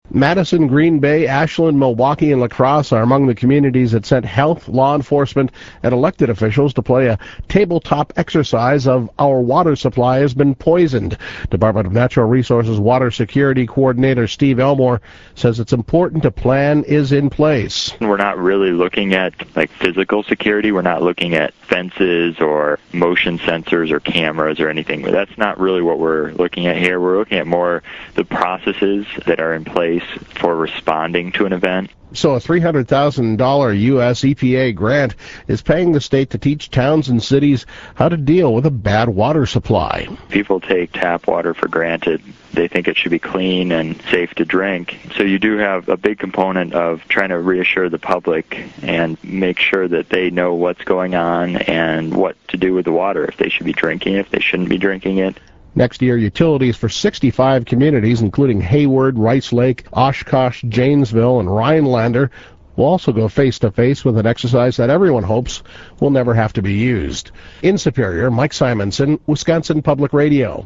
Madison, Green Bay, Ashland, Milwaukee, and La Crosse are among the communities that sent health, law enforcement, and elected officials to play a tabletop exercise of Our Water Supply Has Been Poisoned. Department of Natural Resources Water Security Coordinator Steve Elmore says it's important a plan is in place. We're not really looking at physical security. We're not looking at fences or motion sensors or cameras or anything. That's not really what we're looking at here. We're looking at more the processes that are in place for responding to an event. So a $300,000 U.S. EPA grant is paying the state to teach towns and cities how to deal with a bad water supply. People take tap water for granted. They think it should be clean and safe to drink. So you do have a big component of trying to reassure the public and make sure that they know what's going on and what to do with the water, if they should be drinking it, if they shouldn't be drinking it. Next year, utilities for 65 communities, including Hayward, Rice Lake, Oshkosh, Janesville, and Rhinelander, will also go face-to-face with an exercise that everyone hopes will never have to be used. In Superior, Mike Simonson, Wisconsin Public Radio.